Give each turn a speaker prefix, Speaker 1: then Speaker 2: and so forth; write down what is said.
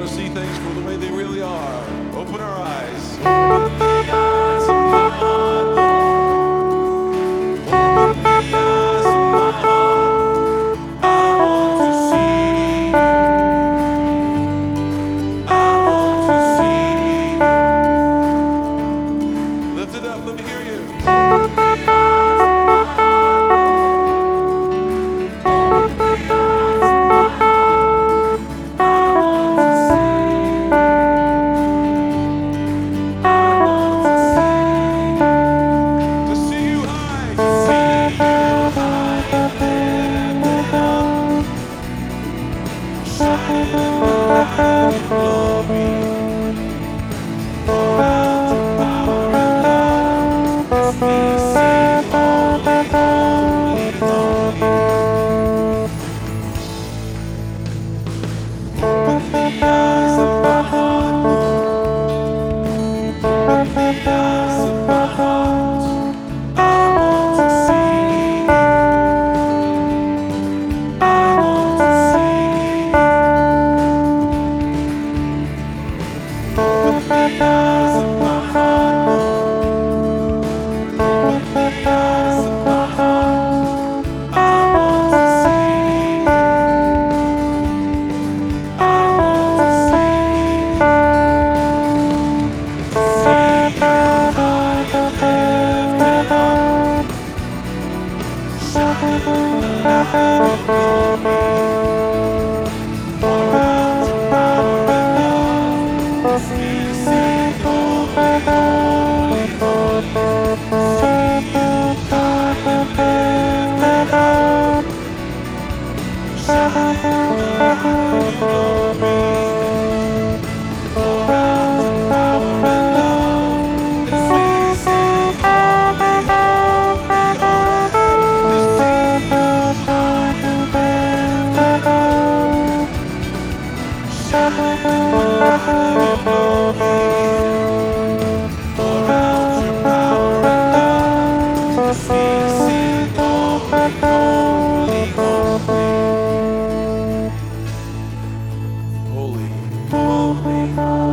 Speaker 1: to see things for the way they really are. Open our eyes. Open the eyes of my heart, Lord. Open the eyes of my heart. I want to see. I want to see. Lift it up. Let me hear you. Open the eyes of my heart, Lord. Open the eyes of my heart. I want to see. I want to see you high, to see you high and lifted up, shining in the light of glory. Pour out your power and love as we sing, holy, holy, holy. Open the eyes of my heart, Lord. Open the eyes of my heart. I want to see. I want to see. Open the eyes of my heart, Lord. Open the eyes of my heart. I want to see. I want to see. To see you high and lifted up, shining in the light of glory. Pour out your power and love as we sing, holy, holy, holy. See you high and lifted up, shining in the light of glory. Pour out your power and love as we sing, holy, holy, holy. To see you high and lifted up, shining in the light of glory. Pour out your power and love as we sing, holy, holy, holy. Holy, holy, holy.